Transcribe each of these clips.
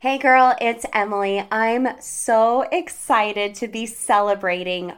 Hey girl, it's Emily. I'm so excited to be celebrating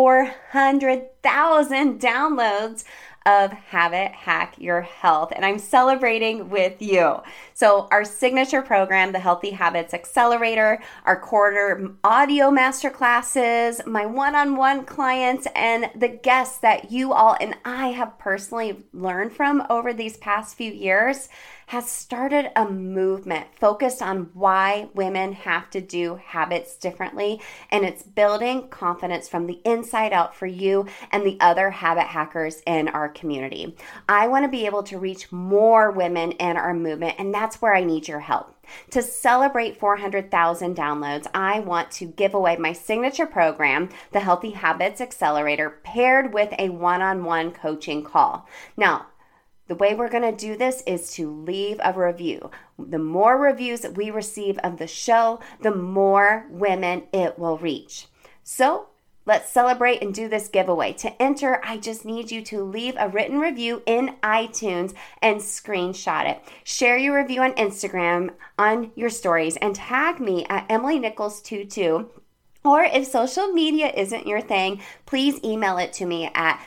400,000 downloads of Habit Hack Your Health, and I'm celebrating with you. So our signature program, the Healthy Habits Accelerator, our quarter audio masterclasses, my one-on-one clients, and the guests that you all and I have personally learned from over these past few years has started a movement focused on why women have to do habits differently, and it's building confidence from the inside out for you and the other habit hackers in our community. I want to be able to reach more women in our movement, and that's where I need your help. To celebrate 400,000 downloads, I want to give away my signature program, the Healthy Habits Accelerator, paired with a one-on-one coaching call. Now, the way we're going to do this is to leave a review. The more reviews that we receive of the show, the more women it will reach. So let's celebrate and do this giveaway. To enter, I just need you to leave a written review in iTunes and screenshot it. Share your review on Instagram on your stories and tag me at Emily Nichols22. Or if social media isn't your thing, please email it to me at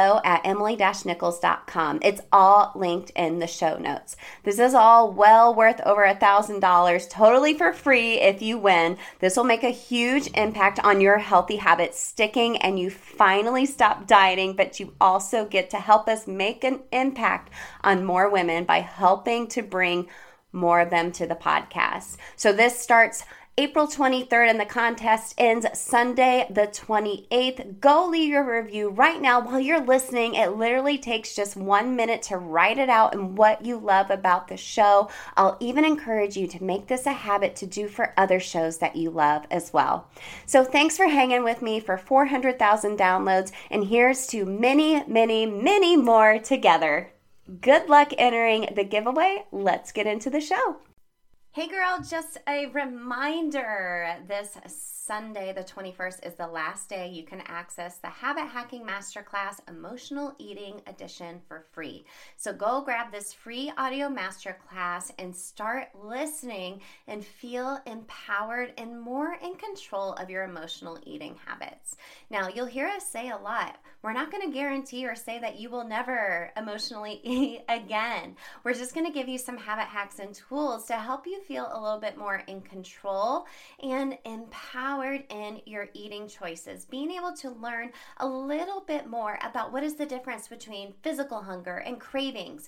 hello@emily-nichols.com. It's all linked in the show notes. This is all well worth over $1,000, totally for free if you win. This will make a huge impact on your healthy habits sticking and you finally stop dieting, but you also get to help us make an impact on more women by helping to bring more of them to the podcast. So this starts April 23rd, and the contest ends Sunday the 28th. Go leave your review right now while you're listening. It literally takes just 1 minute to write it out and what you love about the show. I'll even encourage you to make this a habit to do for other shows that you love as well. So thanks for hanging with me for 400,000 downloads, and here's to many, many, many more together. Good luck entering the giveaway. Let's get into the show. Hey girl, just a reminder, this Sunday the 21st is the last day you can access the Habit Hacking Masterclass Emotional Eating Edition for free. So go grab this free audio masterclass and start listening and feel empowered and more in control of your emotional eating habits. Now, you'll hear us say a lot. We're not going to guarantee or say that you will never emotionally eat again. We're just going to give you some habit hacks and tools to help you feel a little bit more in control and empowered in your eating choices. Being able to learn a little bit more about what is the difference between physical hunger and cravings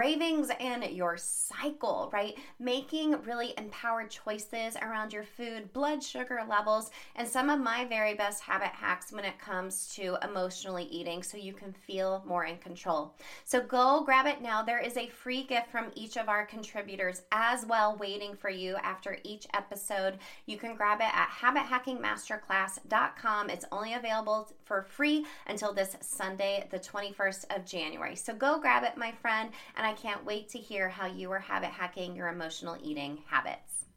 and your cycle, right? Making really empowered choices around your food, blood sugar levels, and some of my very best habit hacks when it comes to emotionally eating so you can feel more in control. So go grab it now. There is a free gift from each of our contributors as well waiting for you after each episode. You can grab it at habithacking.masterclass.com. It's only available for free until this Sunday, the 21st of January. So go grab it, my friend, and I can't wait to hear how you are habit hacking your emotional eating habits.